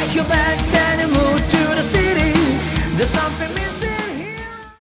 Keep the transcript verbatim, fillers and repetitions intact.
pack your bags and you move to the city. There's something